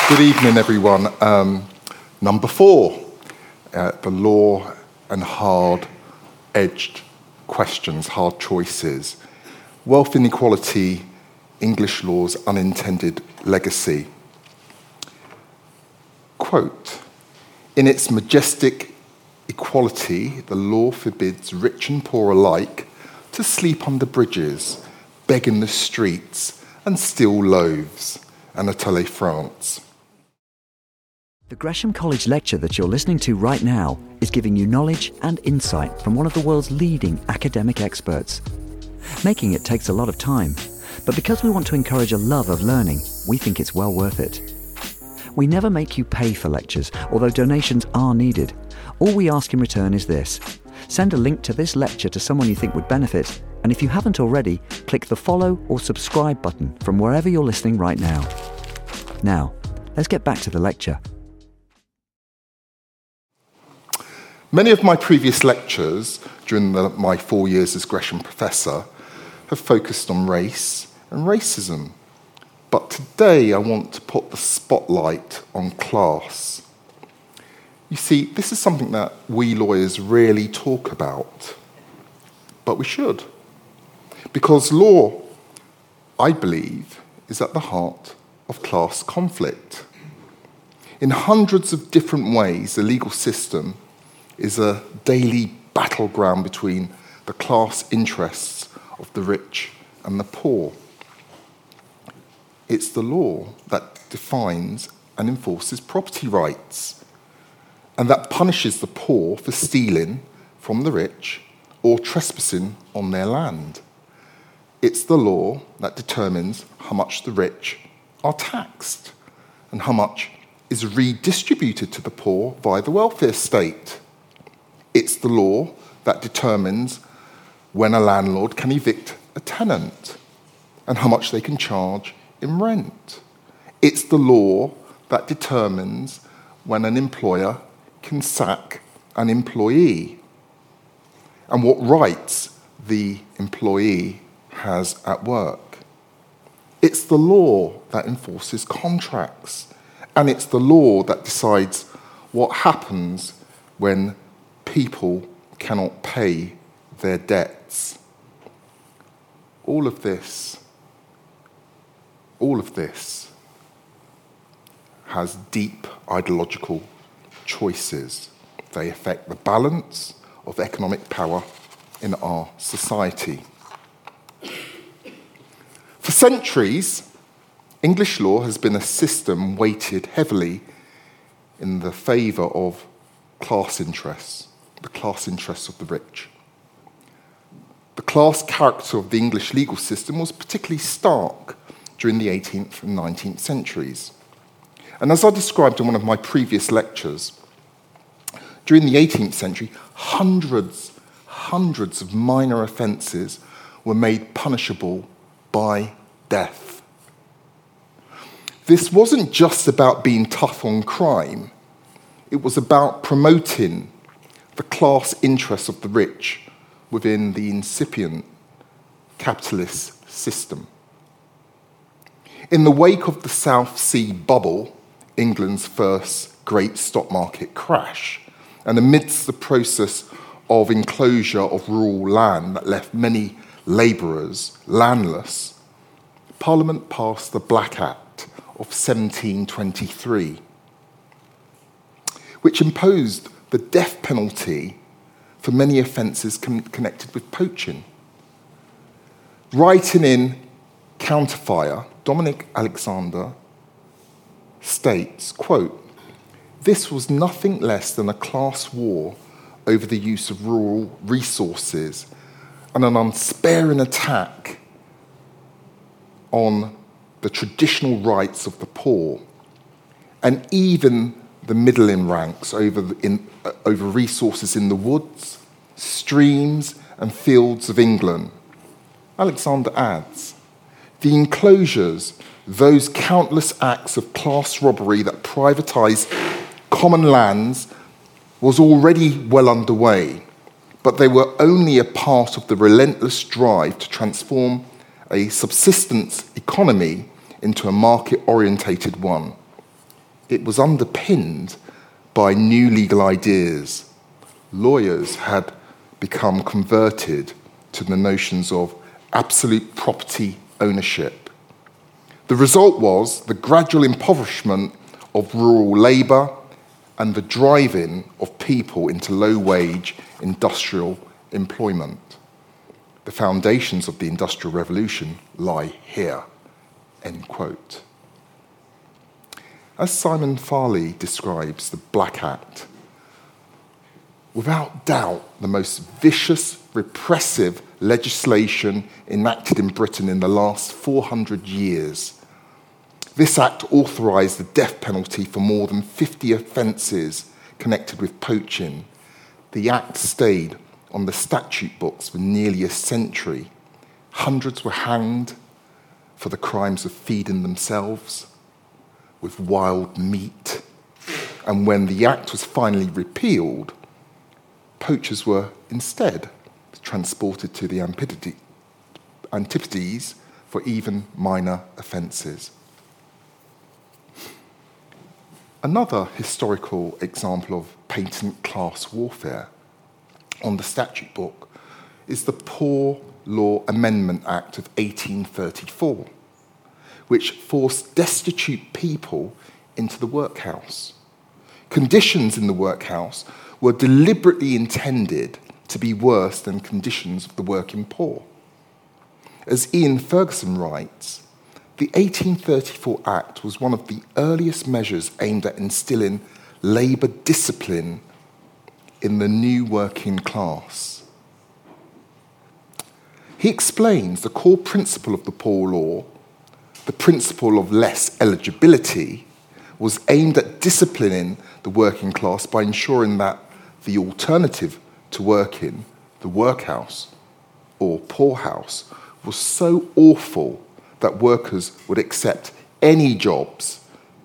Good evening, everyone. Number 4, the law and hard-edged questions, hard choices. Wealth inequality, English law's unintended legacy. Quote, in its majestic equality, the law forbids rich and poor alike to sleep under bridges, beg in the streets, and steal loaves. Anatole France. The Gresham College lecture that you're listening to right now is giving you knowledge and insight from one of the world's leading academic experts. Making it takes a lot of time, but because we want to encourage a love of learning, we think it's well worth it. We never make you pay for lectures, although donations are needed. All we ask in return is this. Send a link to this lecture to someone you think would benefit, and if you haven't already, click the follow or subscribe button from wherever you're listening right now. Now, let's get back to the lecture. Many of my previous lectures during my 4 years as Gresham Professor have focused on race and racism. But today I want to put the spotlight on class. You see, this is something that we lawyers rarely talk about, but we should. Because law, I believe, is at the heart of class conflict. In hundreds of different ways, the legal system is a daily battleground between the class interests of the rich and the poor. It's the law that defines and enforces property rights, and that punishes the poor for stealing from the rich or trespassing on their land. It's the law that determines how much the rich are taxed and how much is redistributed to the poor via the welfare state. It's the law that determines when a landlord can evict a tenant and how much they can charge in rent. It's the law that determines when an employer can sack an employee and what rights the employee has at work. It's the law that enforces contracts, and it's the law that decides what happens when people cannot pay their debts. All of this has deep ideological choices. They affect the balance of economic power in our society. For centuries, English law has been a system weighted heavily in the favour of class interests, the class interests of the rich. The class character of the English legal system was particularly stark during the 18th and 19th centuries. And as I described in one of my previous lectures, during the 18th century, hundreds of minor offences were made punishable by death. This wasn't just about being tough on crime. It was about promoting the class interests of the rich within the incipient capitalist system. In the wake of the South Sea bubble, England's first great stock market crash, and amidst the process of enclosure of rural land that left many labourers landless, Parliament passed the Black Act of 1723, which imposed the death penalty for many offences connected with poaching. Writing in Counterfire, Dominic Alexander states, quote, "This was nothing less than a class war over the use of rural resources and an unsparing attack on the traditional rights of the poor and even the middling ranks over resources in the woods, streams and fields of England." Alexander adds, "The enclosures, those countless acts of class robbery that privatised common lands was already well underway, but they were only a part of the relentless drive to transform a subsistence economy into a market-orientated one. it was underpinned by new legal ideas. Lawyers had become converted to the notions of absolute property ownership. The result was the gradual impoverishment of rural labour and the driving of people into low-wage industrial employment. The foundations of the Industrial Revolution lie here, end quote. As Simon Farley describes the Black Act, without doubt the most vicious, repressive legislation enacted in Britain in the last 400 years. This act authorised the death penalty for more than 50 offences connected with poaching. The act stayed on the statute books for nearly a century. Hundreds were hanged for the crimes of feeding themselves with wild meat. And when the act was finally repealed, poachers were instead transported to the Antipodes for even minor offences. Another historical example of patent class warfare on the statute book is the Poor Law Amendment Act of 1834, which forced destitute people into the workhouse. Conditions in the workhouse were deliberately intended to be worse than conditions of the working poor. As Ian Ferguson writes, the 1834 Act was one of the earliest measures aimed at instilling labour discipline in the new working class. He explains the core principle of the Poor Law, the principle of less eligibility, was aimed at disciplining the working class by ensuring that the alternative to working, the workhouse or poorhouse, was so awful that workers would accept any jobs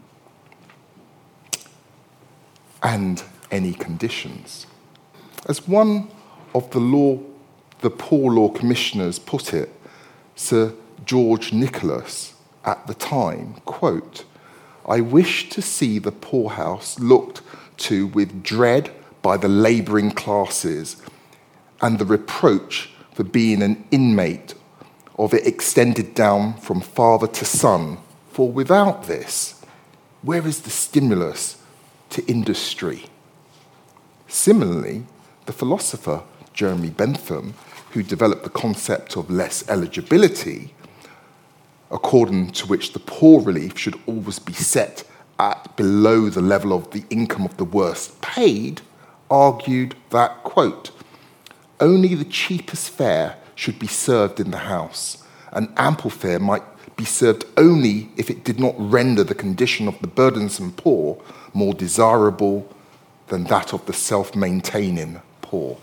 and any conditions. As one of the Poor Law Commissioners put it, Sir George Nicholas at the time, quote, "I wish to see the poorhouse looked to with dread by the labouring classes, and the reproach for being an inmate of it extended down from father to son, for without this, where is the stimulus to industry?" Similarly, the philosopher Jeremy Bentham, who developed the concept of less eligibility, according to which the poor relief should always be set at below the level of the income of the worst paid, argued that, quote, "Only the cheapest fare should be served in the house, and ample fare might be served only if it did not render the condition of the burdensome poor more desirable than that of the self-maintaining poor."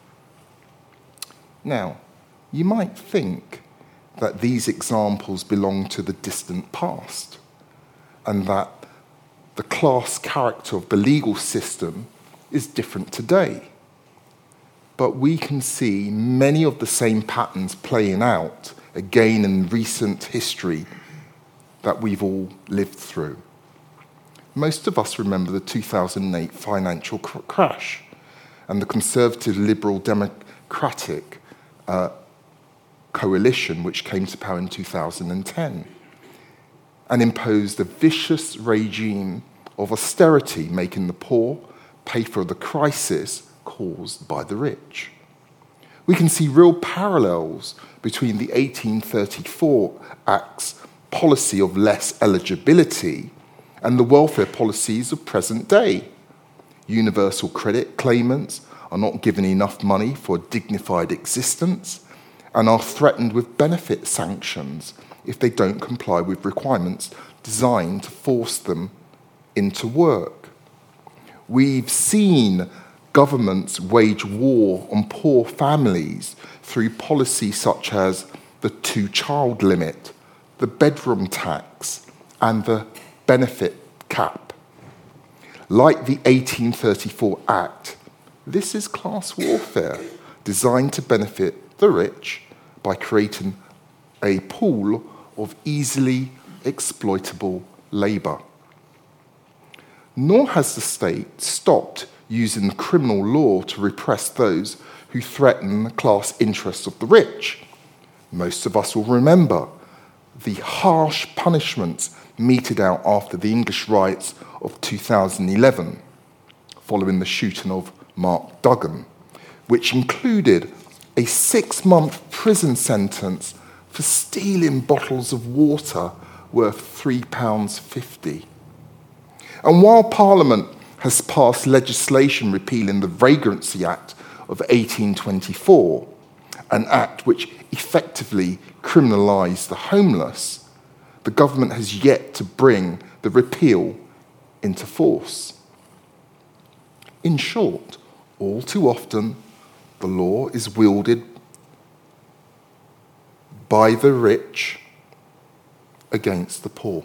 Now, you might think that these examples belong to the distant past, and that the class character of the legal system is different today. But we can see many of the same patterns playing out again in recent history that we've all lived through. Most of us remember the 2008 financial crash and the Conservative Liberal Democratic coalition which came to power in 2010 and imposed a vicious regime of austerity, making the poor pay for the crisis caused by the rich. We can see real parallels between the 1834 Act's policy of less eligibility and the welfare policies of present day. Universal credit claimants are not given enough money for a dignified existence and are threatened with benefit sanctions if they don't comply with requirements designed to force them into work. We've seen governments wage war on poor families through policies such as the 2-child limit, the bedroom tax, and the benefit cap. Like the 1834 Act, this is class warfare designed to benefit the rich by creating a pool of easily exploitable labour. nor has the state stopped using the criminal law to repress those who threaten the class interests of the rich. Most of us will remember the harsh punishments meted out after the English riots of 2011, following the shooting of Mark Duggan, which included a 6-month prison sentence for stealing bottles of water worth £3.50. And while Parliament has passed legislation repealing the Vagrancy Act of 1824, an act which effectively criminalised the homeless, the government has yet to bring the repeal into force. In short, all too often, the law is wielded by the rich against the poor.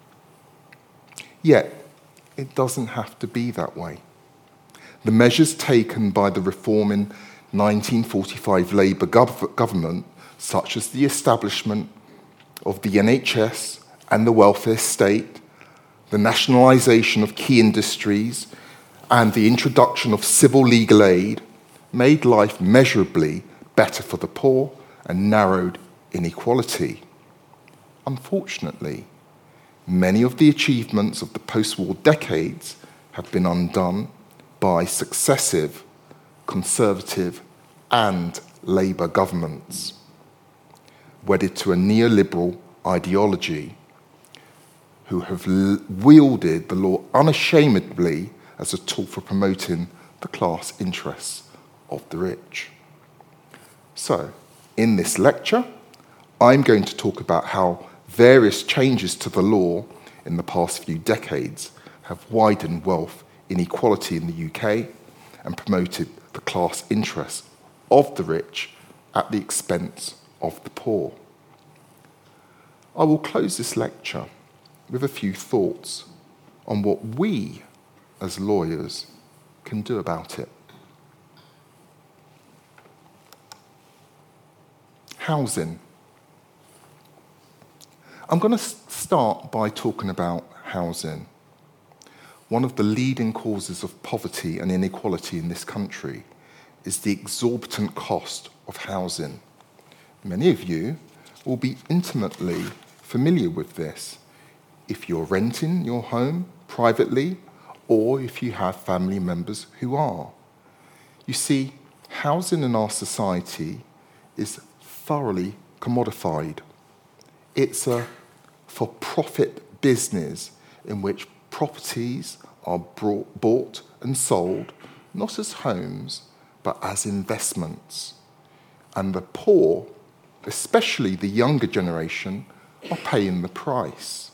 Yet, it doesn't have to be that way. The measures taken by the reforming 1945 Labour government, such as the establishment of the NHS and the welfare state, the nationalisation of key industries, and the introduction of civil legal aid, made life measurably better for the poor and narrowed inequality. Unfortunately, many of the achievements of the post-war decades have been undone by successive Conservative and Labour governments, wedded to a neoliberal ideology, who have wielded the law unashamedly as a tool for promoting the class interests of the rich. So, in this lecture, I'm going to talk about how various changes to the law in the past few decades have widened wealth inequality in the UK and promoted the class interests of the rich at the expense of the poor. I will close this lecture with a few thoughts on what we as lawyers can do about it. Housing. I'm going to start by talking about housing. One of the leading causes of poverty and inequality in this country is the exorbitant cost of housing. Many of you will be intimately familiar with this if you're renting your home privately or if you have family members who are. You see, housing in our society is thoroughly commodified. It's a for-profit business in which properties are bought and sold, not as homes, but as investments. And the poor, especially the younger generation, are paying the price.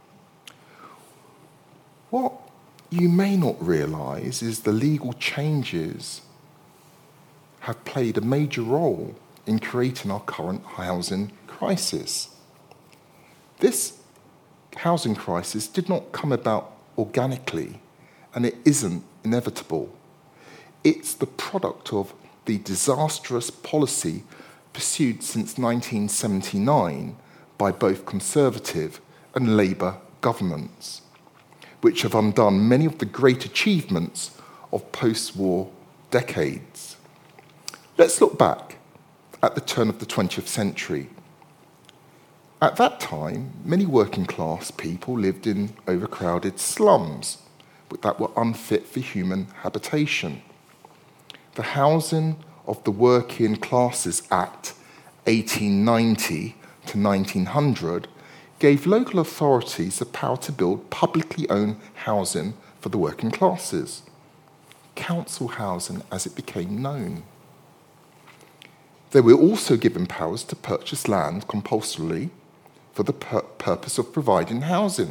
What you may not realise is the legal changes have played a major role in creating our current housing crisis. This housing crisis did not come about organically, and it isn't inevitable. It's the product of the disastrous policy pursued since 1979 by both Conservative and Labour governments, which have undone many of the great achievements of post-war decades. Let's look back at the turn of the 20th century. At that time, many working-class people lived in overcrowded slums that were unfit for human habitation. The Housing of the Working Classes Act 1890 to 1900 gave local authorities the power to build publicly owned housing for the working classes, council housing as it became known. They were also given powers to purchase land compulsorily for the purpose of providing housing.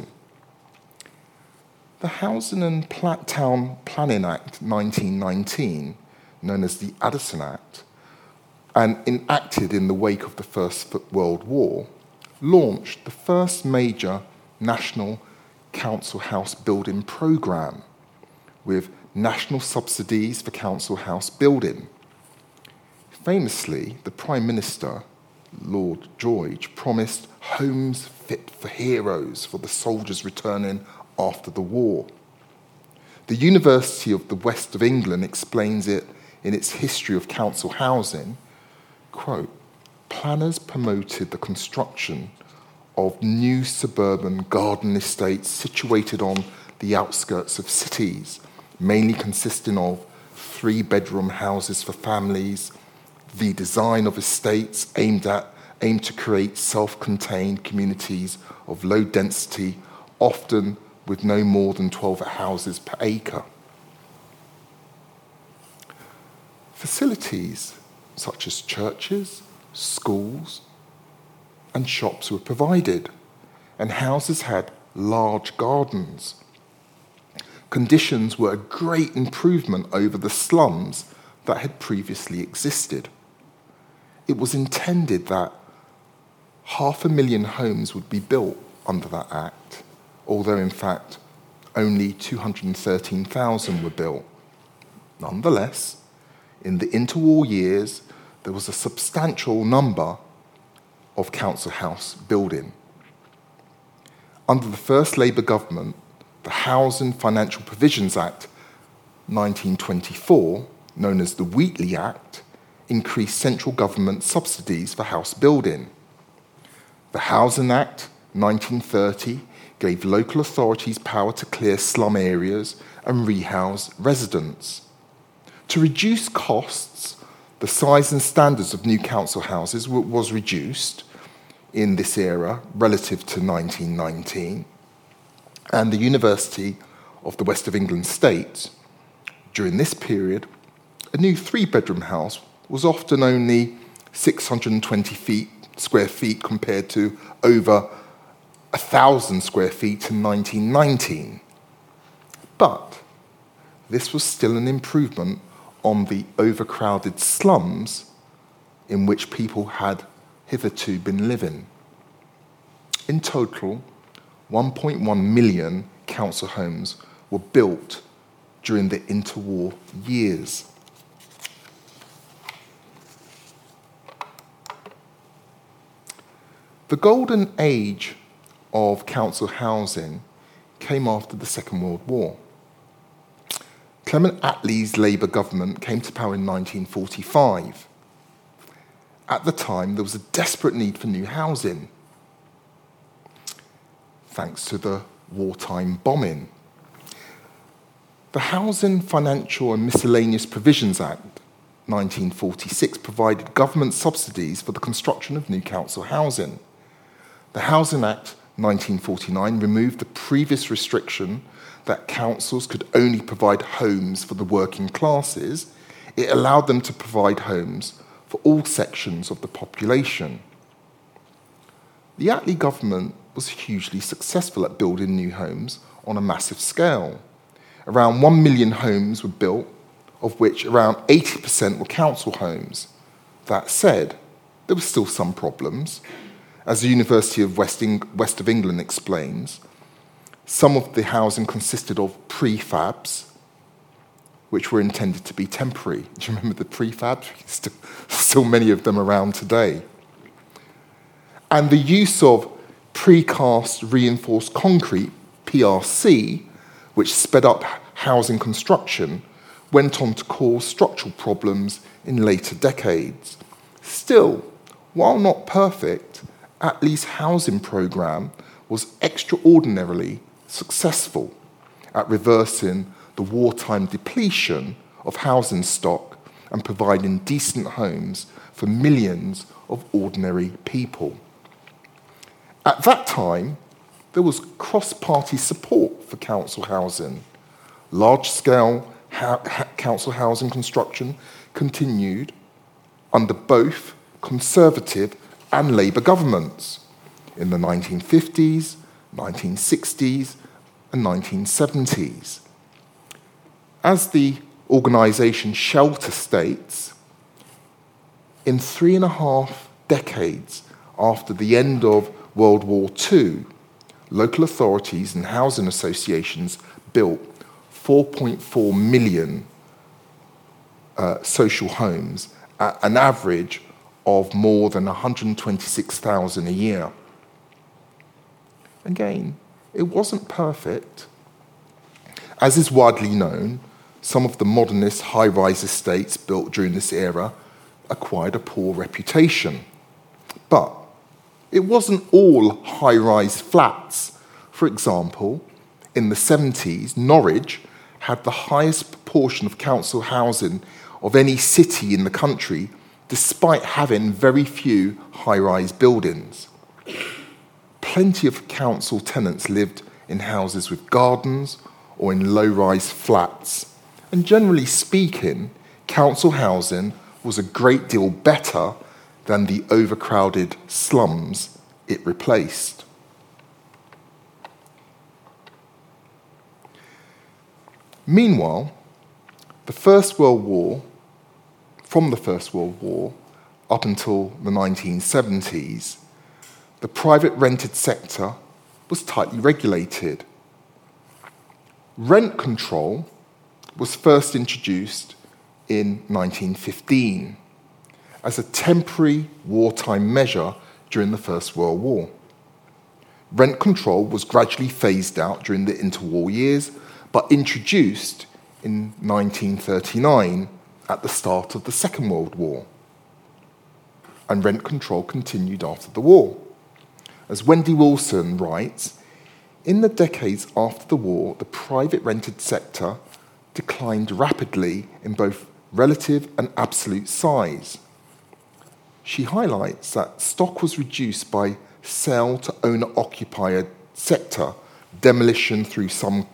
The Housing and Town Planning Act 1919, known as the Addison Act, and enacted in the wake of the First World War, launched the first major national council house building programme with national subsidies for council house building. Famously, the Prime Minister, Lord George, promised homes fit for heroes for the soldiers returning after the war. The University of the West of England explains it in its history of council housing, quote, planners promoted the construction of new suburban garden estates situated on the outskirts of cities, mainly consisting of 3-bedroom houses for families. The design of estates aimed to create self-contained communities of low density, often with no more than 12 houses per acre. Facilities such as churches, schools, and shops were provided, and houses had large gardens. Conditions were a great improvement over the slums that had previously existed. It was intended that 500,000 homes would be built under that act, although in fact only 213,000 were built. Nonetheless, in the interwar years, there was a substantial number of council house building. Under the first Labour government, the Housing Financial Provisions Act 1924, known as the Wheatley Act, increased central government subsidies for house building. The Housing Act 1930 gave local authorities power to clear slum areas and rehouse residents. To reduce costs, the size and standards of new council houses was reduced in this era relative to 1919, and the University of the West of England states, during this period, a new 3-bedroom house was often only 620 square feet compared to over 1,000 square feet in 1919. But this was still an improvement on the overcrowded slums in which people had hitherto been living. In total, 1.1 million council homes were built during the interwar years. The golden age of council housing came after the Second World War. Clement Attlee's Labour government came to power in 1945. At the time, there was a desperate need for new housing, thanks to the wartime bombing. The Housing Financial and Miscellaneous Provisions Act 1946 provided government subsidies for the construction of new council housing. The Housing Act 1949 removed the previous restriction that councils could only provide homes for the working classes. It allowed them to provide homes for all sections of the population. The Attlee government was hugely successful at building new homes on a massive scale. Around 1 million homes were built, of which around 80% were council homes. That said, there were still some problems. As the University of West of England explains, some of the housing consisted of prefabs, which were intended to be temporary. Do you remember the prefabs? Still many of them around today. And the use of precast reinforced concrete, PRC, which sped up housing construction, went on to cause structural problems in later decades. Still, while not perfect, Attlee's housing programme was extraordinarily successful at reversing the wartime depletion of housing stock and providing decent homes for millions of ordinary people. At that time, there was cross-party support for council housing. Large-scale council housing construction continued under both Conservative and Labour governments in the 1950s, 1960s, and 1970s. As the organisation Shelter states, in 3.5 decades after the end of World War II, local authorities and housing associations built 4.4 million social homes at an average of more than 126,000 a year. Again, it wasn't perfect, As is widely known, some of the modernist high-rise estates built during this era acquired a poor reputation. But it wasn't all high-rise flats. For example, in the 70s, Norwich had the highest proportion of council housing of any city in the country, despite having very few high-rise buildings. Plenty of council tenants lived in houses with gardens or in low-rise flats. And generally speaking, council housing was a great deal better than the overcrowded slums it replaced. Meanwhile, from the First World War up until the 1970s, the private rented sector was tightly regulated. Rent control was first introduced in 1915 as a temporary wartime measure during the First World War. Rent control was gradually phased out during the interwar years, but introduced in 1939 at the start of the Second World War. And rent control continued after the war. As Wendy Wilson writes, in the decades after the war, the private rented sector declined rapidly in both relative and absolute size. She highlights that stock was reduced by sale to owner-occupier sector, demolition through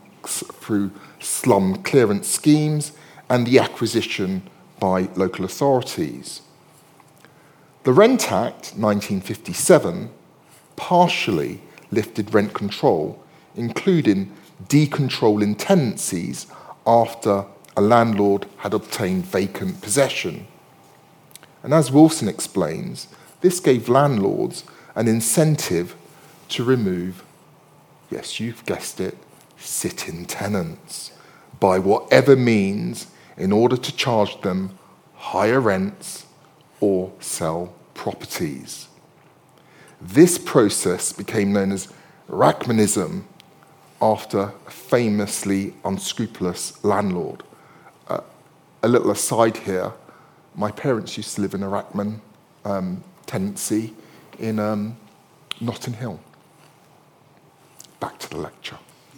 slum clearance schemes, and the acquisition by local authorities. The Rent Act 1957 partially lifted rent control, including decontrolling tenancies after a landlord had obtained vacant possession. And as Wilson explains, this gave landlords an incentive to remove, yes, you've guessed it, sit-in tenants by whatever means in order to charge them higher rents or sell properties. This process became known as Rachmanism after a famously unscrupulous landlord. A little aside here, my parents used to live in a Rachman tenancy in Notting Hill. Back to the lecture.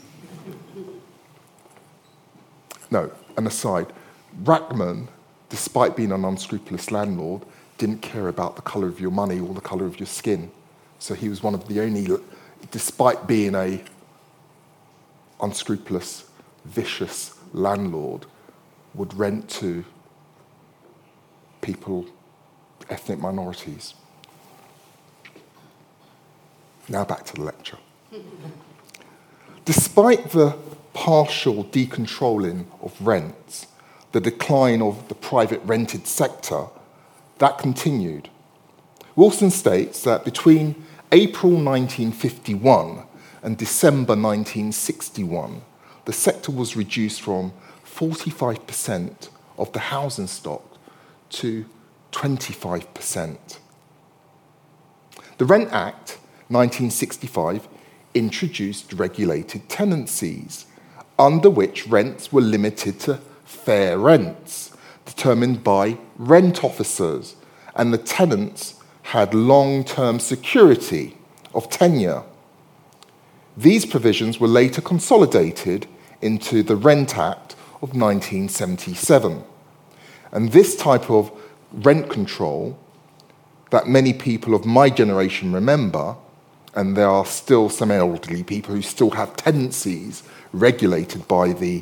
No, an aside. Rachman, despite being an unscrupulous landlord, didn't care about the colour of your money or the colour of your skin. So he was one of the only, despite being a unscrupulous, vicious landlord, would rent to people, ethnic minorities. Now back to the lecture. Despite the partial decontrolling of rents, the decline of the private rented sector, that continued. Wilson states that between April 1951 and December 1961, the sector was reduced from 45% of the housing stock to 25%. The Rent Act 1965 introduced regulated tenancies, under which rents were limited to fair rents, determined by rent officers, and the tenants had long-term security of tenure. These provisions were later consolidated into the Rent Act of 1977. And this type of rent control that many people of my generation remember, and there are still some elderly people who still have tenancies regulated by the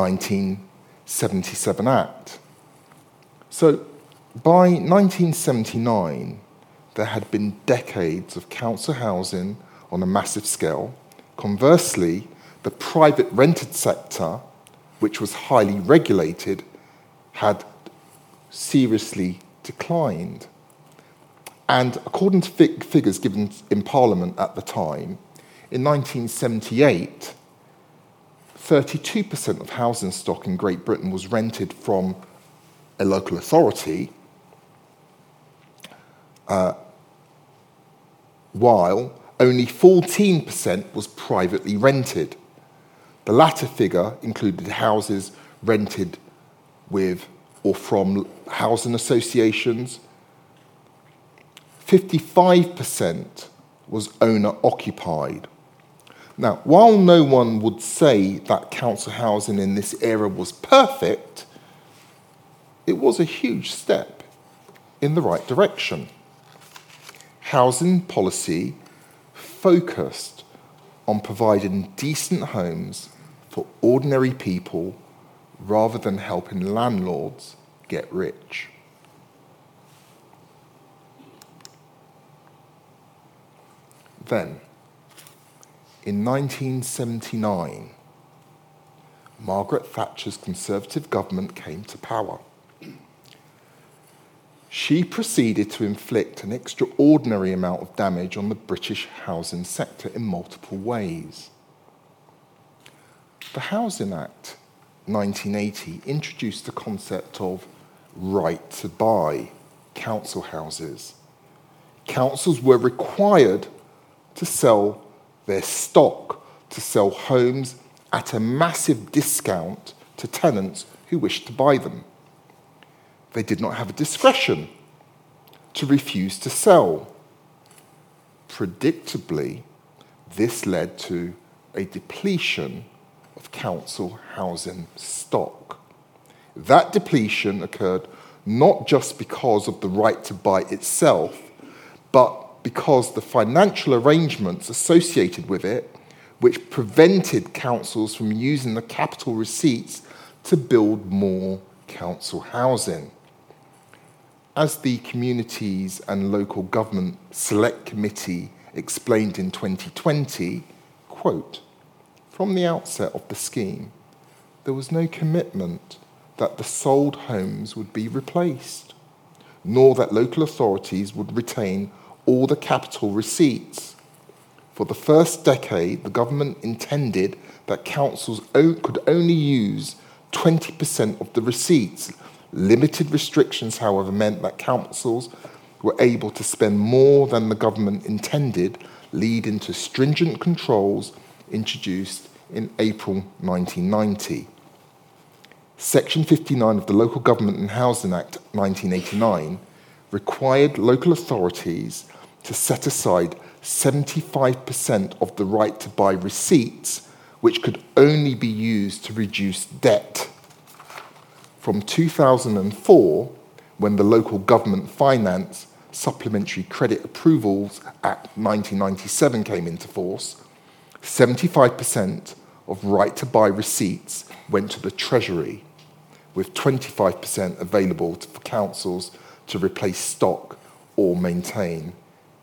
1977 Act. So by 1979, there had been decades of council housing on a massive scale. Conversely, the private rented sector, which was highly regulated, had seriously declined. And according to figures given in Parliament at the time, in 1978, 32% of housing stock in Great Britain was rented from a local authority, while only 14% was privately rented. The latter figure included houses rented with or from housing associations. 55% was owner-occupied. Now, while no one would say that council housing in this era was perfect, it was a huge step in the right direction. Housing policy focused on providing decent homes for ordinary people rather than helping landlords get rich. Then, in 1979, Margaret Thatcher's Conservative government came to power. She proceeded to inflict an extraordinary amount of damage on the British housing sector in multiple ways. The Housing Act 1980 introduced the concept of right to buy council houses. Councils were required to sell their stock, to sell homes at a massive discount to tenants who wished to buy them. They did not have a discretion to refuse to sell. Predictably, this led to a depletion of council housing stock. That depletion occurred not just because of the right to buy itself, but because the financial arrangements associated with it, which prevented councils from using the capital receipts to build more council housing. As the Communities and Local Government Select Committee explained in 2020, quote, "From the outset of the scheme, there was no commitment that the sold homes would be replaced, nor that local authorities would retain all the capital receipts. For the first decade, the government intended that councils could only use 20% of the receipts. Limited restrictions, however, meant that councils were able to spend more than the government intended, leading to stringent controls introduced in April 1990. Section 59 of the Local Government and Housing Act 1989 required local authorities to set aside 75% of the right to buy receipts, which could only be used to reduce debt. From 2004, when the Local Government Finance Supplementary Credit Approvals Act 1997 came into force, 75% of right-to-buy receipts went to the Treasury, with 25% available for councils to replace stock or maintain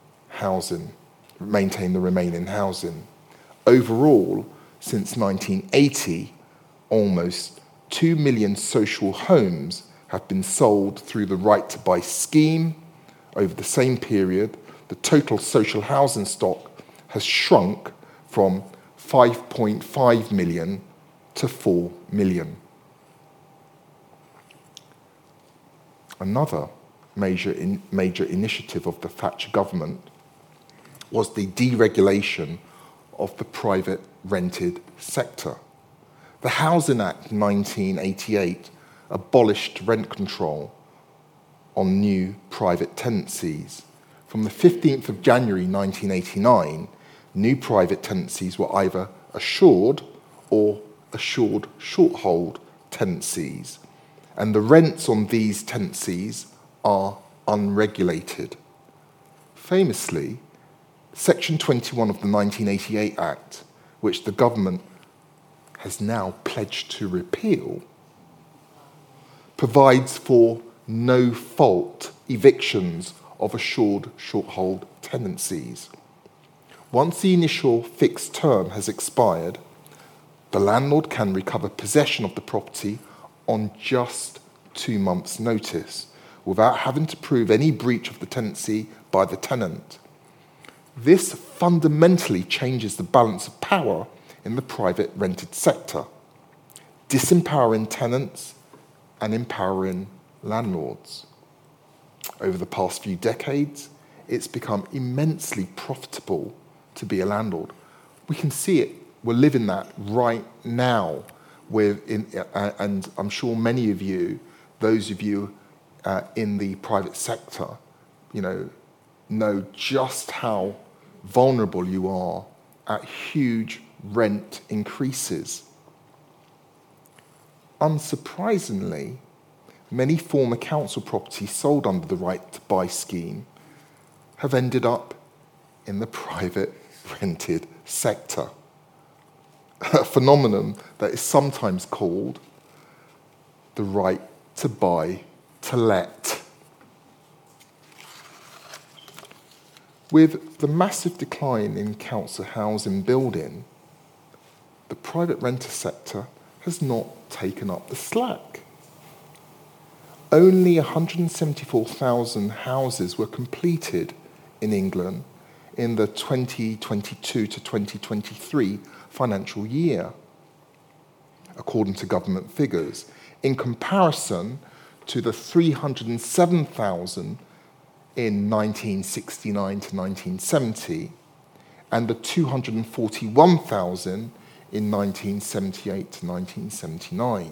the remaining housing. Overall, since 1980, almost 2 million social homes have been sold through the Right to Buy scheme. Over the same period, the total social housing stock has shrunk from 5.5 million to 4 million. Another major initiative of the Thatcher government was the deregulation of the private rented sector. The Housing Act 1988 abolished rent control on new private tenancies. From the 15th of January 1989, new private tenancies were either assured or assured short-hold tenancies, and the rents on these tenancies are unregulated. Famously, Section 21 of the 1988 Act, which the government has now pledged to repeal, provides for no-fault evictions of assured short-hold tenancies. Once the initial fixed term has expired, the landlord can recover possession of the property on just 2 months' notice, without having to prove any breach of the tenancy by the tenant. This fundamentally changes the balance of power in the private rented sector, disempowering tenants and empowering landlords. Over the past few decades, it's become immensely profitable to be a landlord. We can see it we're living that right now. And I'm sure many of you, those of you in the private sector, know just how vulnerable you are at huge rent increases. Unsurprisingly, many former council properties sold under the Right to Buy scheme have ended up in the private rented sector, a phenomenon that is sometimes called the right to buy to let. With the massive decline in council housing building, the private renter sector has not taken up the slack. Only 174,000 houses were completed in England in the 2022 to 2023 financial year, according to government figures, in comparison to the 307,000 in 1969 to 1970 and the 241,000 in 1978 to 1979.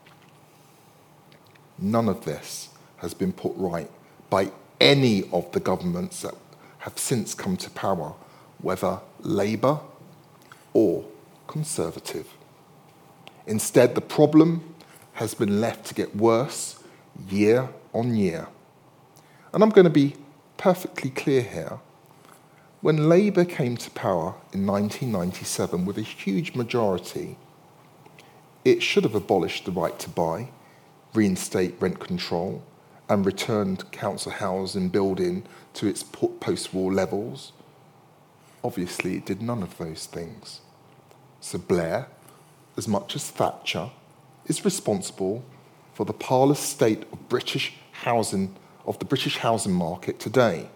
None of this has been put right by any of the governments that have since come to power, whether Labour or Conservative. Instead, the problem has been left to get worse year on year. And I'm going to be perfectly clear here. When Labour came to power in 1997 with a huge majority, it should have abolished the right to buy, reinstate rent control, and returned council housing building to its post-war levels. Obviously, it did none of those things. So Blair, as much as Thatcher, is responsible for the parlous state of the British housing market today.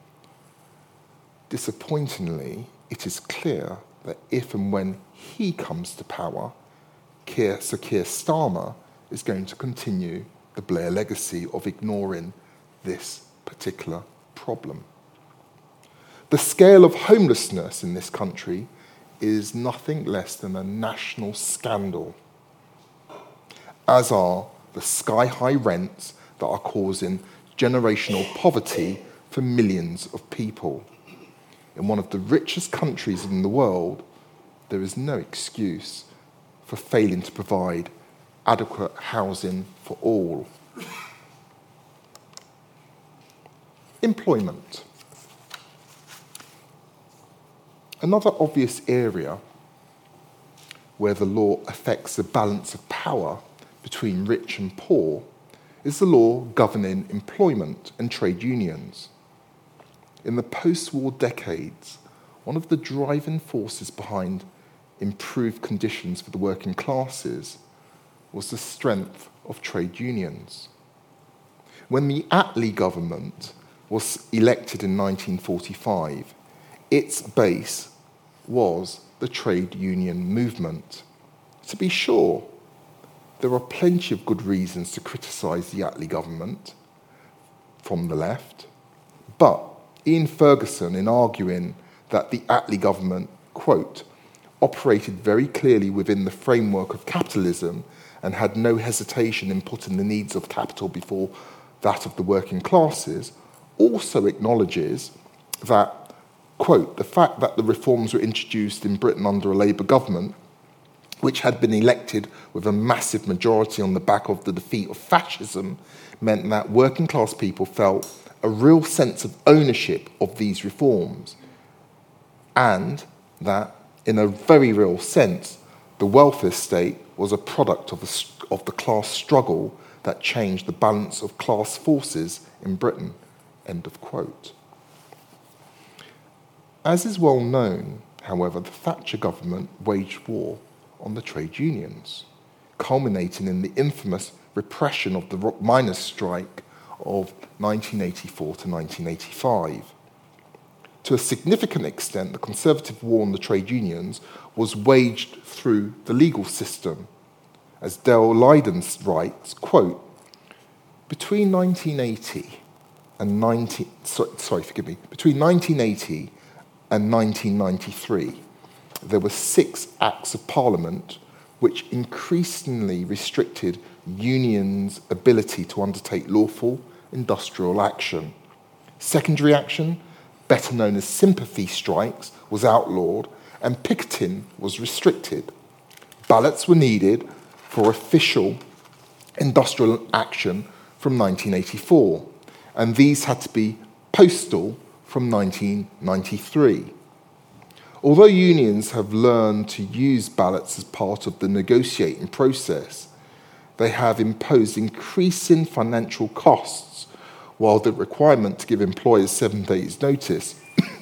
Disappointingly, it is clear that if and when he comes to power, Sir Keir Starmer is going to continue the Blair legacy of ignoring this particular problem. The scale of homelessness in this country is nothing less than a national scandal, as are the sky-high rents that are causing generational poverty for millions of people. In one of the richest countries in the world, there is no excuse for failing to provide adequate housing for all. Employment. Another obvious area where the law affects the balance of power between rich and poor is the law governing employment and trade unions. In the post-war decades, one of the driving forces behind improved conditions for the working classes was the strength of trade unions. When the Attlee government was elected in 1945, its base was the trade union movement. To be sure, there are plenty of good reasons to criticise the Attlee government from the left, but Ian Ferguson, in arguing that the Attlee government, quote, operated very clearly within the framework of capitalism and had no hesitation in putting the needs of capital before that of the working classes, also acknowledges that, quote, the fact that the reforms were introduced in Britain under a Labour government, which had been elected with a massive majority on the back of the defeat of fascism, meant that working class people felt a real sense of ownership of these reforms, and that, in a very real sense, the welfare state was a product of the class struggle that changed the balance of class forces in Britain, end of quote. As is well known, however, the Thatcher government waged war on the trade unions, culminating in the infamous repression of the miners' strike of 1984 to 1985. To a significant extent, the Conservative war on the trade unions was waged through the legal system. As Dale Lydon writes, quote, between 1980 and 1993, there were 6 Acts of Parliament which increasingly restricted unions' ability to undertake lawful industrial action. Secondary action, better known as sympathy strikes, was outlawed, and picketing was restricted. Ballots were needed for official industrial action from 1984, and these had to be postal from 1993. Although unions have learned to use ballots as part of the negotiating process, they have imposed increasing financial costs, while the requirement to give employers 7 days' notice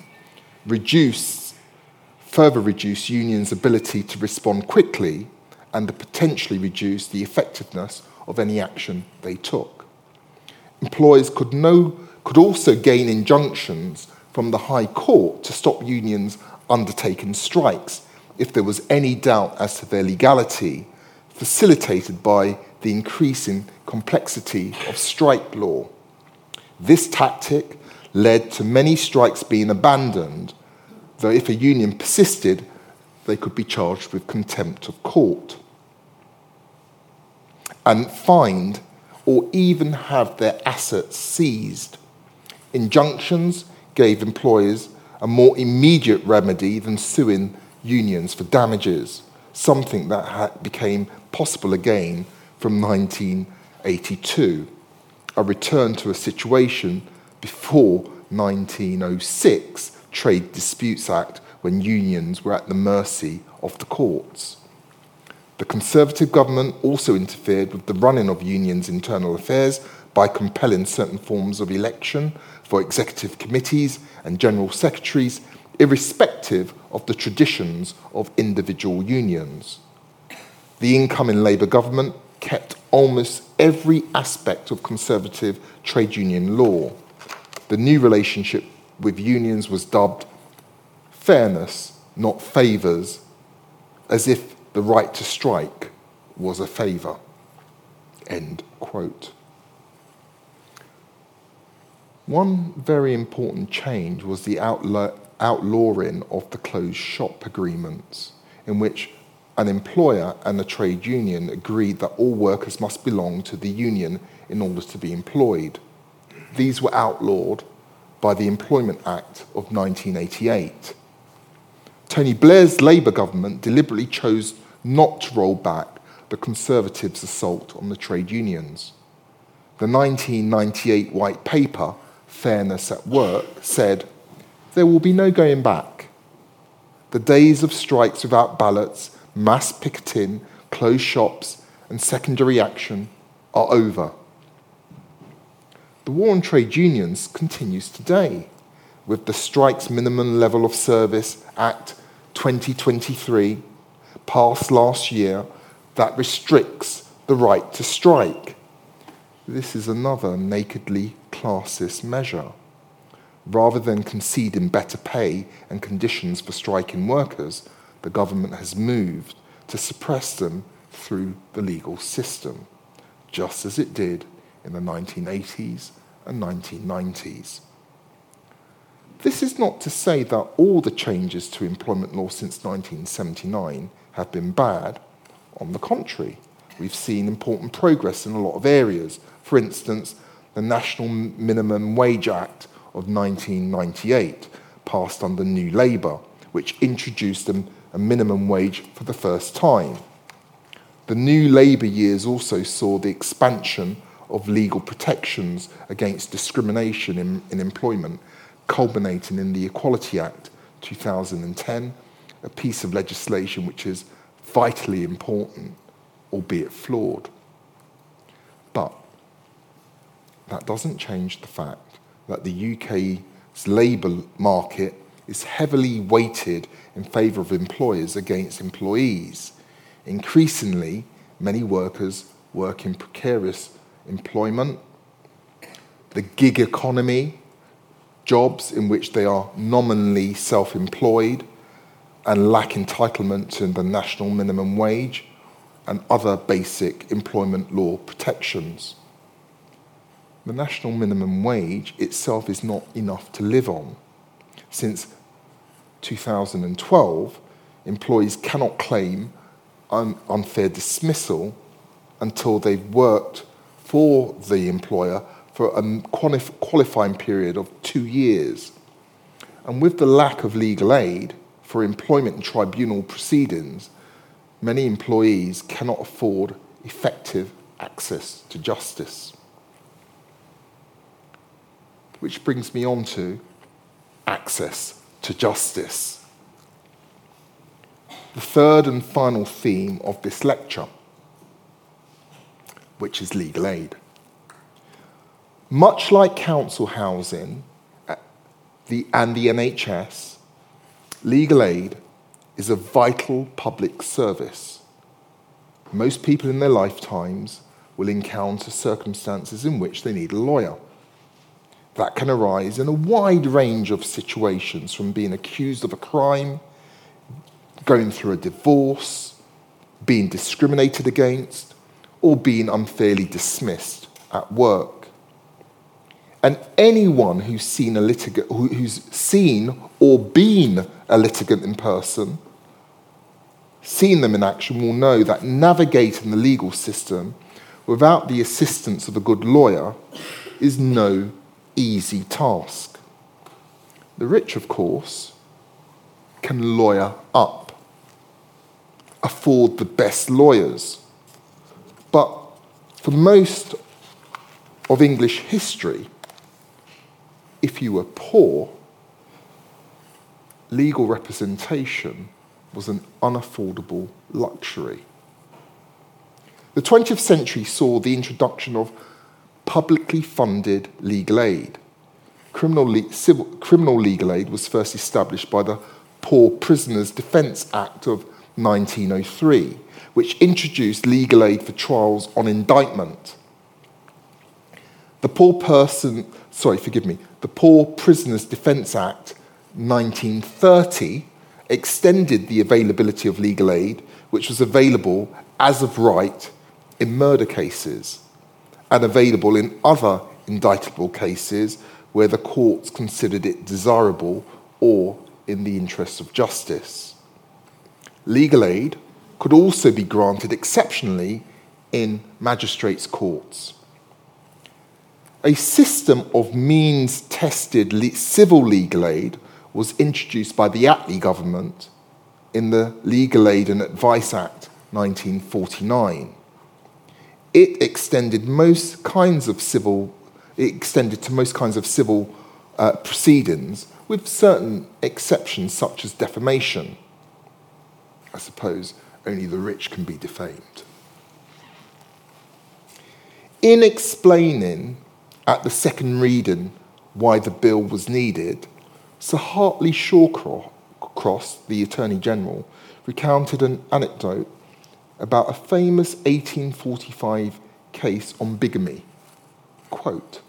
further reduce unions' ability to respond quickly and potentially reduce the effectiveness of any action they took. Employers could also gain injunctions from the High Court to stop unions undertaking strikes if there was any doubt as to their legality, facilitated by the increasing complexity of strike law. This tactic led to many strikes being abandoned, though if a union persisted, they could be charged with contempt of court and fined or even have their assets seized. Injunctions gave employers a more immediate remedy than suing unions for damages, something that became possible again from 1982, a return to a situation before 1906 Trade Disputes Act, when unions were at the mercy of the courts. The Conservative government also interfered with the running of unions' internal affairs by compelling certain forms of election for executive committees and general secretaries, irrespective of the traditions of individual unions. The incoming Labour government kept almost every aspect of Conservative trade union law. The new relationship with unions was dubbed fairness, not favours, as if the right to strike was a favour. End quote. One very important change was the outlawing of the closed shop agreements, in which an employer and a trade union agreed that all workers must belong to the union in order to be employed. These were outlawed by the Employment Act of 1988. Tony Blair's Labour government deliberately chose not to roll back the Conservatives' assault on the trade unions. The 1998 White Paper, Fairness at Work, said, "There will be no going back. The days of strikes without ballots, mass picketing, closed shops, and secondary action are over." The war on trade unions continues today, with the Strikes Minimum Level of Service Act 2023, passed last year, that restricts the right to strike. This is another nakedly classist measure. Rather than conceding better pay and conditions for striking workers, the government has moved to suppress them through the legal system, just as it did in the 1980s and 1990s. This is not to say that all the changes to employment law since 1979 have been bad. On the contrary, we've seen important progress in a lot of areas. For instance, the National Minimum Wage Act of 1998, passed under New Labour, which introduced a minimum wage for the first time. The New Labour years also saw the expansion of legal protections against discrimination in employment, culminating in the Equality Act 2010, a piece of legislation which is vitally important, albeit flawed. But that doesn't change the fact that the UK's labour market is heavily weighted in favour of employers against employees. Increasingly, many workers work in precarious employment, the gig economy, jobs in which they are nominally self-employed and lack entitlement to the national minimum wage and other basic employment law protections. The national minimum wage itself is not enough to live on. Since 2012, employees cannot claim unfair dismissal until they've worked for the employer for a qualifying period of 2 years. And with the lack of legal aid for employment and tribunal proceedings, many employees cannot afford effective access to justice. Which brings me on to access to justice. The third and final theme of this lecture, which is legal aid. Much like council housing and the NHS, legal aid is a vital public service. Most people in their lifetimes will encounter circumstances in which they need a lawyer. That can arise in a wide range of situations, from being accused of a crime, going through a divorce, being discriminated against, or being unfairly dismissed at work. And anyone who's seen or been a litigant in person, seen them in action, will know that navigating the legal system without the assistance of a good lawyer is no easy task. The rich, of course, can lawyer up, afford the best lawyers. But for most of English history, if you were poor, legal representation was an unaffordable luxury. The 20th century saw the introduction of publicly funded legal aid. Criminal legal aid was first established by the Poor Prisoners Defence Act of 1903, which introduced legal aid for trials on indictment. The Poor Prisoners Defence Act 1930 extended the availability of legal aid, which was available as of right in murder cases and available in other indictable cases where the courts considered it desirable or in the interests of justice. Legal aid could also be granted exceptionally in magistrates' courts. A system of means-tested civil legal aid was introduced by the Attlee government in the Legal Aid and Advice Act 1949. It extended to most kinds of civil proceedings, with certain exceptions such as defamation. I suppose only the rich can be defamed. In explaining at the second reading why the bill was needed, Sir Hartley Shawcross, the Attorney General, recounted an anecdote about a famous 1845 case on bigamy. Quote,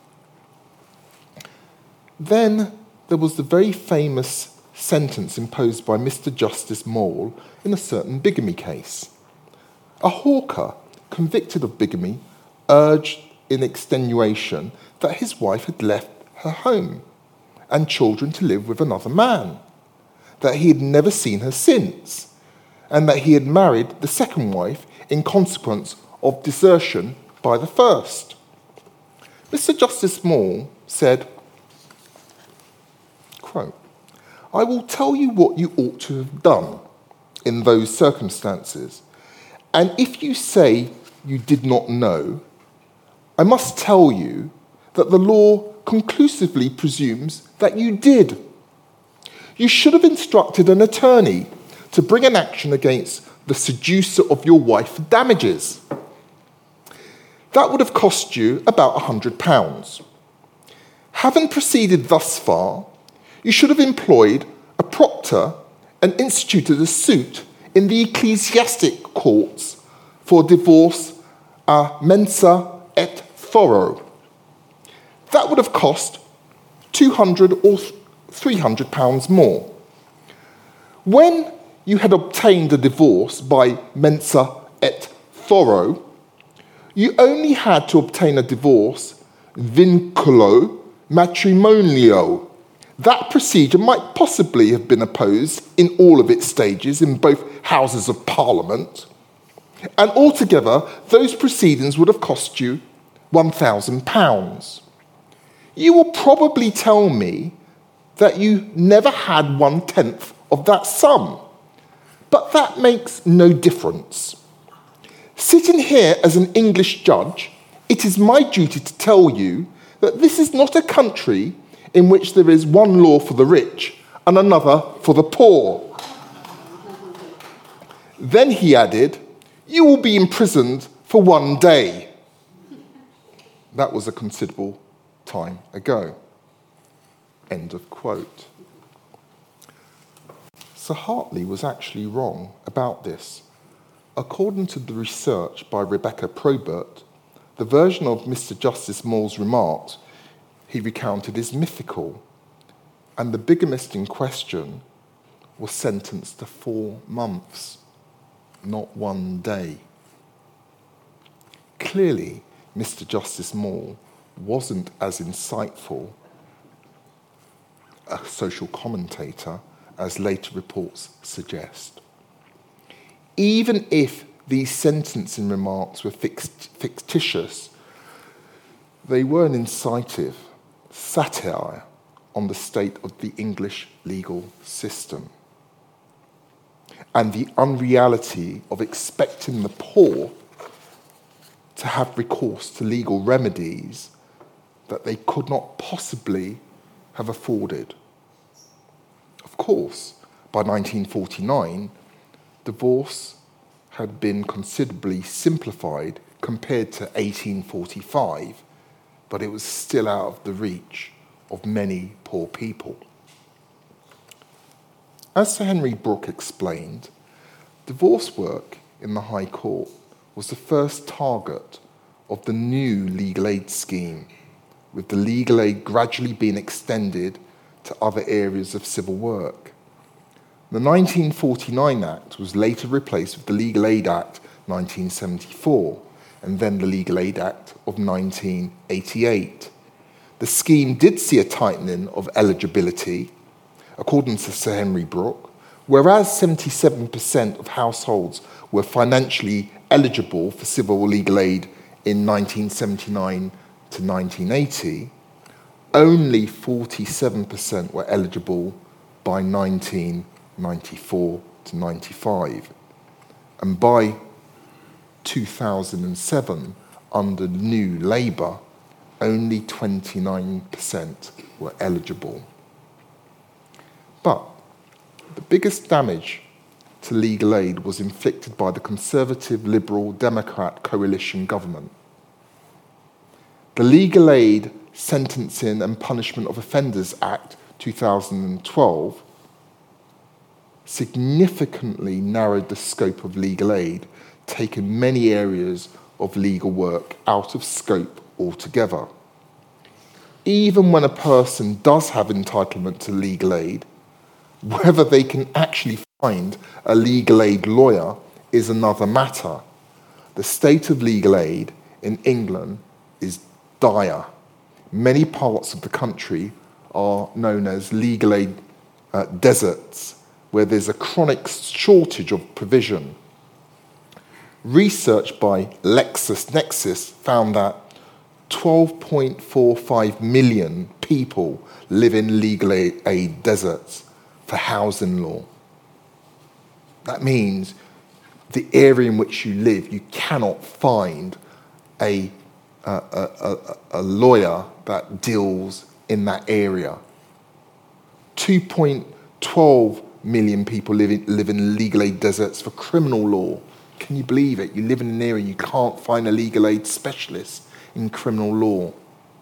"Then there was the very famous sentence imposed by Mr. Justice Mole in a certain bigamy case. A hawker convicted of bigamy urged in extenuation that his wife had left her home and children to live with another man, that he had never seen her since, and that he had married the second wife in consequence of desertion by the first. Mr. Justice Mole said, quote, 'I will tell you what you ought to have done in those circumstances, and if you say you did not know, I must tell you that the law conclusively presumes that you did. You should have instructed an attorney to bring an action against the seducer of your wife for damages. That would have cost you about £100. Having proceeded thus far, you should have employed a proctor and instituted a suit in the ecclesiastic courts for divorce a mensa et thoro. That would have cost £200 or £300 more. When you had obtained a divorce by mensa et thoro, you only had to obtain a divorce vinculo matrimonio, That procedure might possibly have been opposed in all of its stages in both Houses of Parliament, and altogether those proceedings would have cost you £1,000. You will probably tell me that you never had 1/10 of that sum, but that makes no difference. Sitting here as an English judge, it is my duty to tell you that this is not a country in which there is one law for the rich and another for the poor. Then he added, "You will be imprisoned for 1 day." That was a considerable time ago. End of quote. Sir Hartley was actually wrong about this. According to the research by Rebecca Probert, the version of Mr. Justice Moore's remarks he recounted is mythical, and the bigamist in question was sentenced to 4 months, not 1 day. Clearly, Mr. Justice Moore wasn't as insightful a social commentator as later reports suggest. Even if these sentencing remarks were fictitious, they were an incisive satire on the state of the English legal system and the unreality of expecting the poor to have recourse to legal remedies that they could not possibly have afforded. Of course, by 1949, divorce had been considerably simplified compared to 1845, but it was still out of the reach of many poor people. As Sir Henry Brooke explained, divorce work in the High Court was the first target of the new legal aid scheme, with the legal aid gradually being extended to other areas of civil work. The 1949 Act was later replaced with the Legal Aid Act 1974, and then the Legal Aid Act of 1988. The scheme did see a tightening of eligibility, according to Sir Henry Brooke, whereas 77% of households were financially eligible for civil legal aid in 1979 to 1980, only 47% were eligible by 1994 to 95. And by 2007, under New Labour, only 29% were eligible. But the biggest damage to legal aid was inflicted by the Conservative Liberal Democrat coalition government. The Legal Aid Sentencing and Punishment of Offenders Act 2012 significantly narrowed the scope of legal aid, taking many areas of legal work out of scope altogether. Even when a person does have entitlement to legal aid, whether they can actually find a legal aid lawyer is another matter. The state of legal aid in England is dire. Many parts of the country are known as legal aid deserts, where there's a chronic shortage of provision. Research by LexisNexis found that 12.45 million people live in legal aid deserts for housing law. That means the area in which you live, you cannot find a lawyer that deals in that area. 2.12 million people live in legal aid deserts for criminal law. Can you believe it? You live in an area and you can't find a legal aid specialist in criminal law.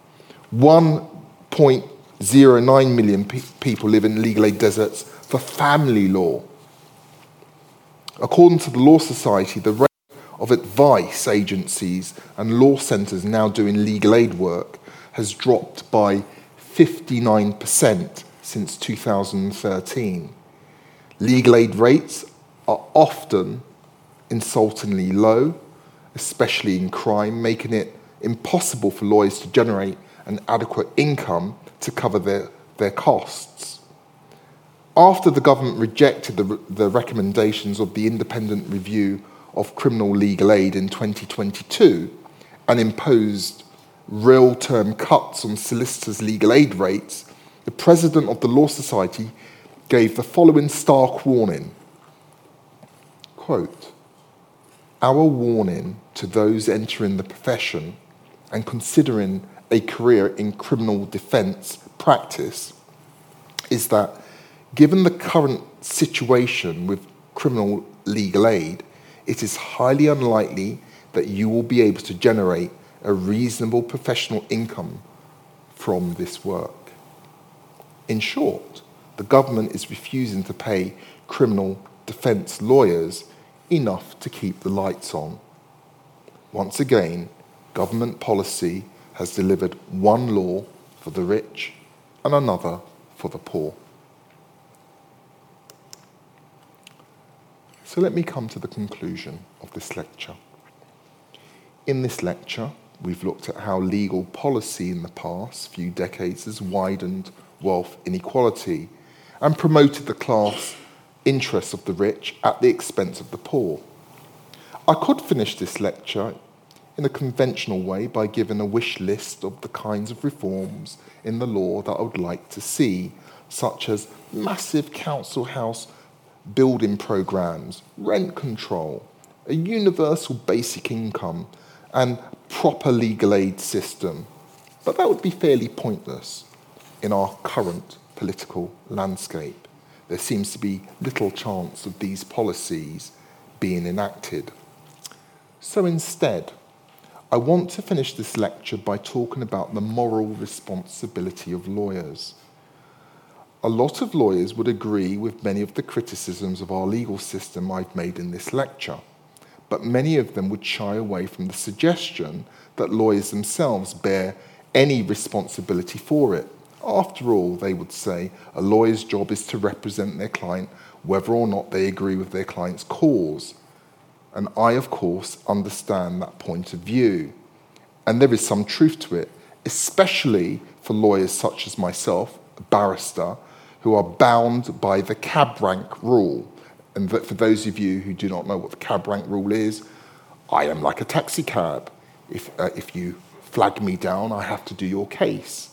1.09 million people live in legal aid deserts for family law. According to the Law Society, the rate of advice agencies and law centres now doing legal aid work has dropped by 59% since 2013. Legal aid rates are often insultingly low, especially in crime, making it impossible for lawyers to generate an adequate income to cover their their costs. After the government rejected the recommendations of the Independent Review of Criminal Legal Aid in 2022 and imposed real-term cuts on solicitors' legal aid rates, the president of the Law Society gave the following stark warning. Quote, "Our warning to those entering the profession and considering a career in criminal defence practice is that given the current situation with criminal legal aid, it is highly unlikely that you will be able to generate a reasonable professional income from this work." In short, the government is refusing to pay criminal defence lawyers enough to keep the lights on. Once again, government policy has delivered one law for the rich and another for the poor. So let me come to the conclusion of this lecture. In this lecture, we've looked at how legal policy in the past few decades has widened wealth inequality and promoted the class interests of the rich at the expense of the poor. I could finish this lecture in a conventional way by giving a wish list of the kinds of reforms in the law that I would like to see, such as massive council house building programs, rent control, a universal basic income, and proper legal aid system. But that would be fairly pointless in our current political landscape. There seems to be little chance of these policies being enacted. So instead, I want to finish this lecture by talking about the moral responsibility of lawyers. A lot of lawyers would agree with many of the criticisms of our legal system I've made in this lecture, but many of them would shy away from the suggestion that lawyers themselves bear any responsibility for it. After all, they would say, a lawyer's job is to represent their client whether or not they agree with their client's cause. And I, of course, understand that point of view. And there is some truth to it, especially for lawyers such as myself, a barrister, who are bound by the cab rank rule. And for those of you who do not know what the cab rank rule is, I am like a taxi cab. If you flag me down, I have to do your case.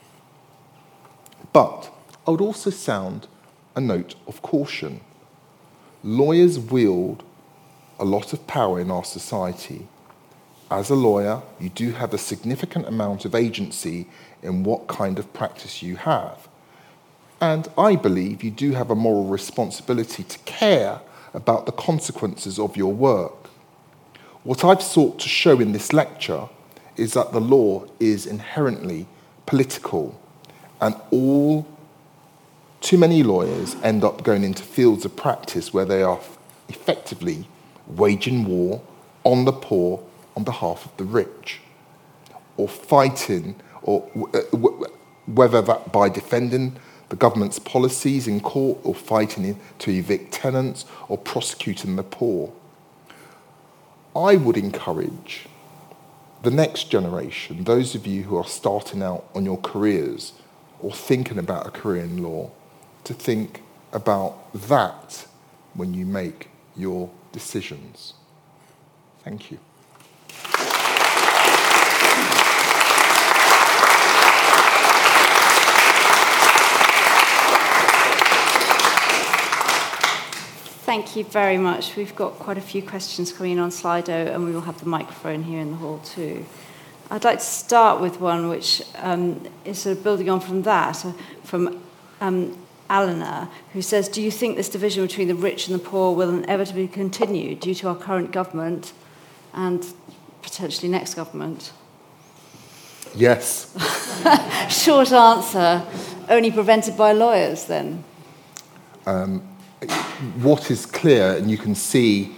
But I would also sound a note of caution. Lawyers wield a lot of power in our society. As a lawyer, you do have a significant amount of agency in what kind of practice you have. And I believe you do have a moral responsibility to care about the consequences of your work. What I've sought to show in this lecture is that the law is inherently political, and too many lawyers end up going into fields of practice where they are effectively waging war on the poor on behalf of the rich, or fighting, or whether that by defending the government's policies in court, or fighting to evict tenants, or prosecuting the poor. I would encourage the next generation, those of you who are starting out on your careers or thinking about a career in law, to think about that when you make your decisions. Thank you. Thank you very much. We've got quite a few questions coming in on Slido, and we will have the microphone here in the hall too. I'd like to start with one which is sort of building on from that, from Alana, who says, do you think this division between the rich and the poor will inevitably continue due to our current government and potentially next government? Yes. Short answer, only prevented by lawyers then? What is clear, and you can see,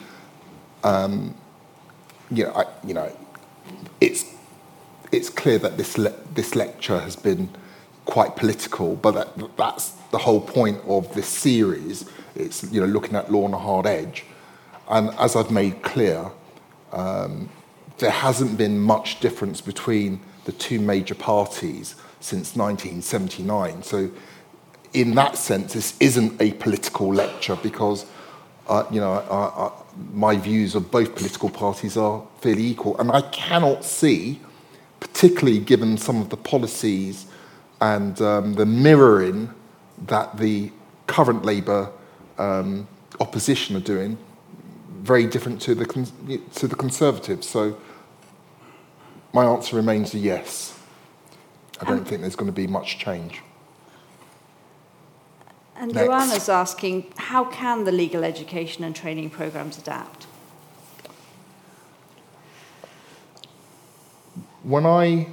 it's clear that this lecture has been quite political, but that's the whole point of this series. It's looking at law on a hard edge, and as I've made clear, there hasn't been much difference between the two major parties since 1979. So in that sense, this isn't a political lecture because, my views of both political parties are fairly equal. And I cannot see, particularly given some of the policies and the mirroring that the current Labour opposition are doing, very different to the Conservatives. So my answer remains a yes. I don't think there's going to be much change. And Next. Joanna's asking, how can the legal education and training programmes adapt? When I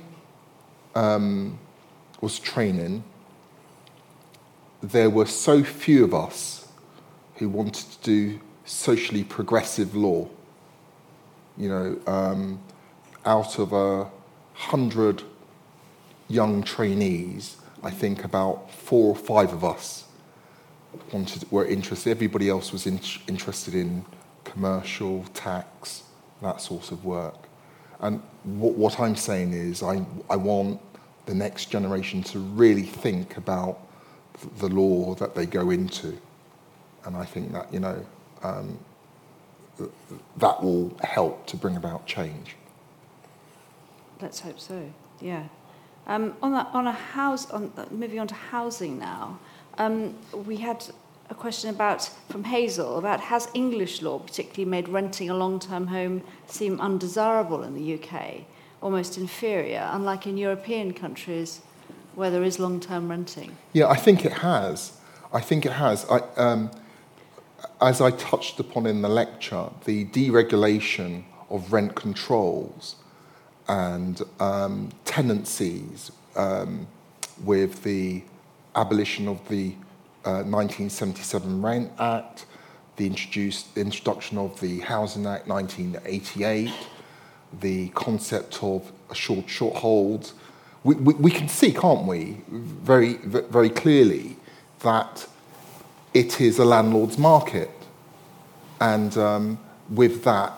was training, there were so few of us who wanted to do socially progressive law. Out of 100 young trainees, I think about 4 or 5 of us were interested. Everybody else was interested in commercial, tax, that sort of work. And what I'm saying is I want the next generation to really think about the law that they go into. And I think that, that will help to bring about change. Let's hope so, yeah. Moving on to housing now, we had a question from Hazel about, has English law particularly made renting a long-term home seem undesirable in the UK, almost inferior, unlike in European countries where there is long-term renting? Yeah, I think it has. As I touched upon in the lecture, the deregulation of rent controls and tenancies with the abolition of the 1977 Rent Act, the introduction of the Housing Act 1988, the concept of short hold. We can see, can't we, very, very clearly that it is a landlord's market. And with that,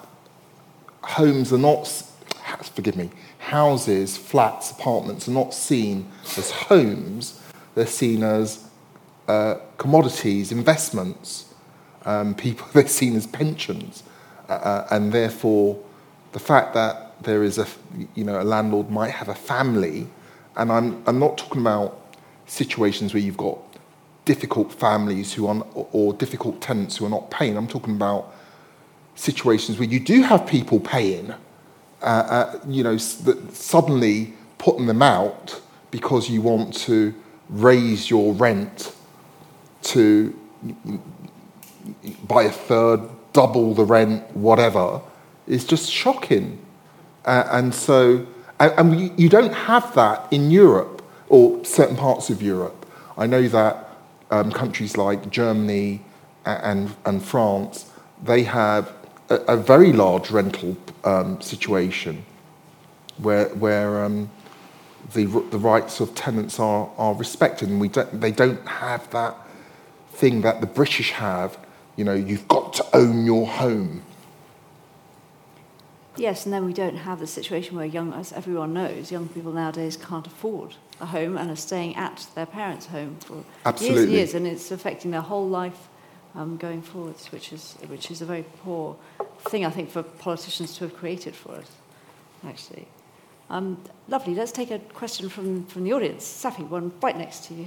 houses, flats, apartments are not seen as homes, they're seen as commodities, investments, they're seen as pensions. And therefore, the fact that there is a landlord might have a family, and I'm not talking about situations where you've got difficult families or difficult tenants who are not paying. I'm talking about situations where you do have people paying, that suddenly putting them out because you want to raise your rent to by a third, double the rent, whatever, is just shocking. And you don't have that in Europe or certain parts of Europe. I know that countries like Germany and France, they have a very large rental situation where the rights of tenants are respected, and they don't have that thing that the British have. You've got to own your home. Yes, and then we don't have the situation where as everyone knows, young people nowadays can't afford a home and are staying at their parents' home for years and years, and it's affecting their whole life going forwards, which is a very poor thing, I think, for politicians to have created for us, actually. Lovely. Let's take a question from the audience. Safi, one right next to you.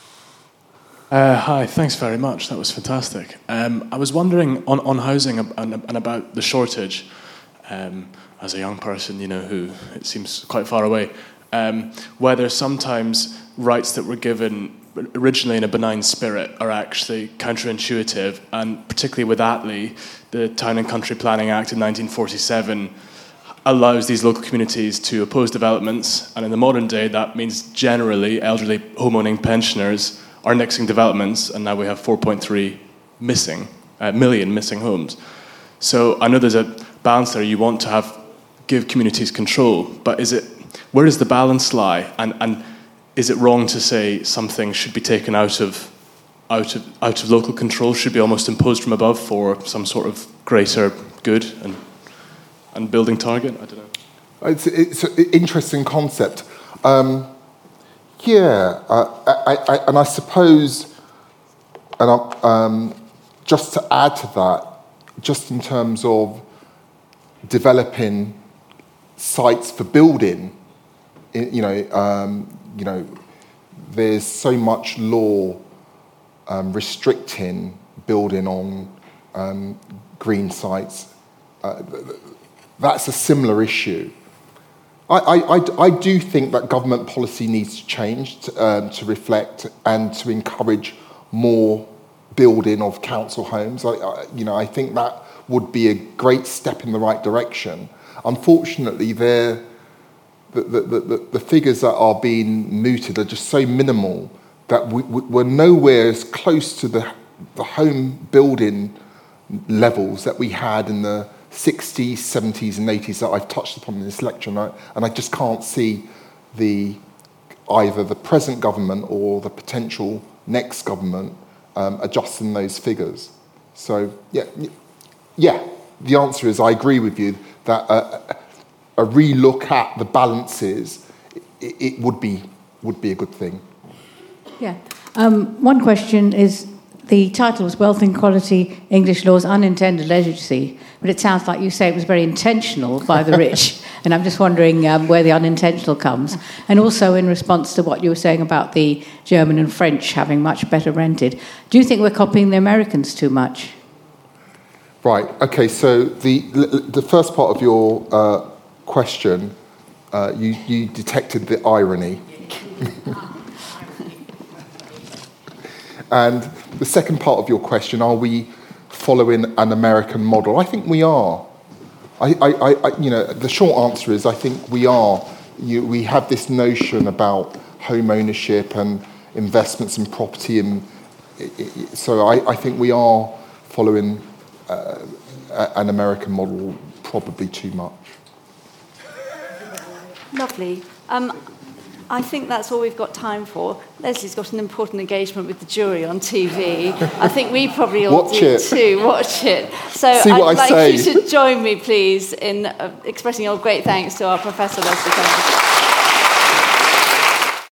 Hi, thanks very much. That was fantastic. I was wondering on housing and about the shortage. As a young person, who it seems quite far away, whether sometimes rights that were given originally in a benign spirit are actually counterintuitive, and particularly with Attlee, the Town and Country Planning Act in 1947 allows these local communities to oppose developments, and in the modern day that means generally elderly homeowning pensioners are nixing developments, and now we have 4.3 million missing homes. So I know there's a balance there. You want to give communities control, but where does the balance lie? And is it wrong to say something should be taken out of local control, should be almost imposed from above for some sort of greater good and building target? I don't know. It's an interesting concept. Yeah, and I suppose, and just to add to that, just in terms of developing sites for building, there's so much law restricting building on green sites. That's a similar issue. I do think that government policy needs to change to reflect and to encourage more building of council homes. I think that would be a great step in the right direction. Unfortunately, the figures that are being mooted are just so minimal that we're nowhere as close to the home building levels that we had in the 60s, 70s and 80s that I've touched upon in this lecture, and I just can't see either the present government or the potential next government adjusting those figures. So, yeah, the answer is I agree with you that a relook at the balances, it would be a good thing. Yeah. One question is, the title was Wealth Inequality, English Law's Unintended Legacy, but it sounds like you say it was very intentional by the rich, and I'm just wondering where the unintentional comes. And also in response to what you were saying about the German and French having much better rented, do you think we're copying the Americans too much? Right, okay, so the first part of your question, you detected the irony. And the second part of your question, are we following an American model? I think we are. The short answer is I think we are. We have this notion about home ownership and investments in property, and so I think we are following an American model probably too much. Lovely. I think that's all we've got time for. Leslie's got an important engagement with the jury on TV. I think we probably all do too. Watch it. So I'd like you to join me, please, in expressing your great thanks to our Professor Leslie Campbell.